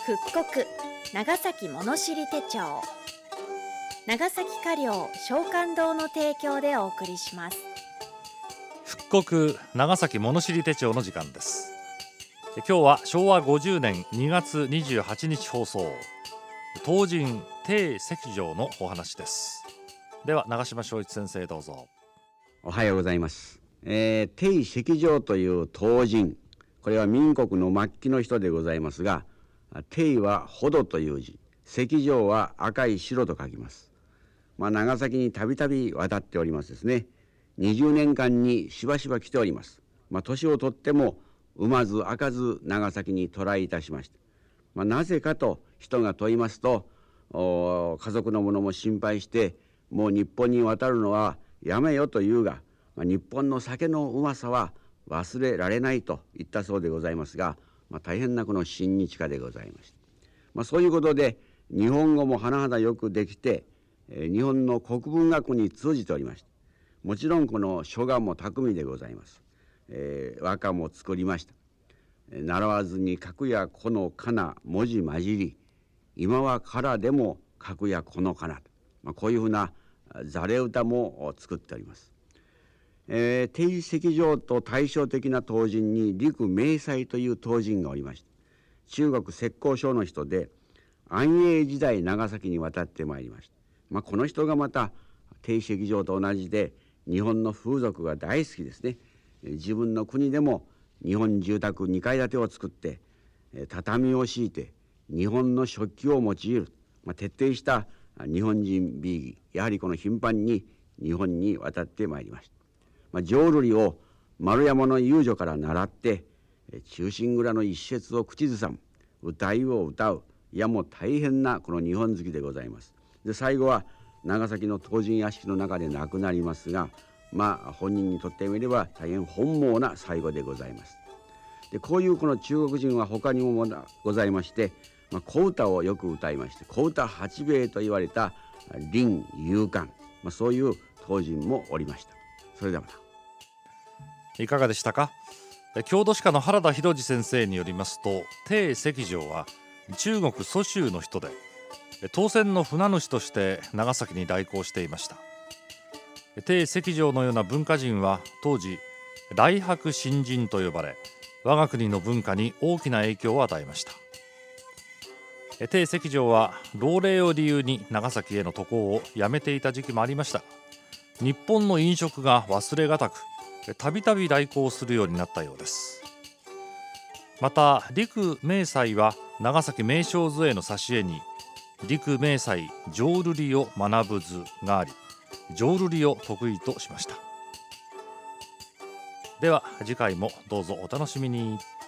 復刻長崎物知り手帳、長崎華領召喚堂の提供でお送りします。 復刻長崎物知り手帳の時間です。今日は昭和50年2月28日放送、東神定石城のお話です。では長島正一先生、どうぞ。 おはようございます。定石城という東神、これは民国の末期の人でございますが、定はほどという字、石城は赤い白と書きます。長崎にたびたび渡っておりますですね。20年間にしばしば来ております。年をとっても産まず開かず長崎に渡来いたしました。なぜかと人が問いますと、家族の者も心配してもう日本に渡るのはやめよというが、日本の酒のうまさは忘れられないと言ったそうでございますが、大変なこの親日家でございました。そういうことで日本語も甚だよくできて、日本の国文学に通じておりました。もちろんこの書画も巧みでございます。和歌も作りました。習わずに書くやこのかな文字混じり、今はからでも書くやこのかなと、こういうふうなざれ歌も作っております。定石城と対照的な東神に陸明斎という東神がおりました。中国浙江省の人で安永時代長崎に渡ってまいりました。この人がまた定石城と同じで日本の風俗が大好きですね。自分の国でも日本住宅2階建てを作って畳を敷いて日本の食器を用いる、徹底した日本人美義、やはりこの頻繁に日本に渡ってまいりました。浄瑠璃を丸山の遊女から習って忠臣蔵の一節を口ずさむ、歌いを歌う、いやもう大変なこの日本好きでございます。で最後は長崎の東神屋敷の中で亡くなりますが、本人にとってみれば大変本望な最後でございます。でこういうこの中国人は他にもございまして、小唄をよく歌いまして、小唄八兵衛と言われた林勇敢、そういう東神もおりました。それではまた。 いかがでしたか。郷土史家の原田博二先生によりますと、定石城は中国蘇州の人で当船の船主として長崎に来航していました。定石城のような文化人は当時来博新人と呼ばれ、我が国の文化に大きな影響を与えました。定石城は老齢を理由に長崎への渡航をやめていた時期もありました。日本の飲食が忘れがたく、たびたび来航するようになったようです。また陸明斎は長崎名勝図への挿絵に陸明斎浄瑠璃を学ぶ図があり、浄瑠璃を得意としました。では次回もどうぞお楽しみに。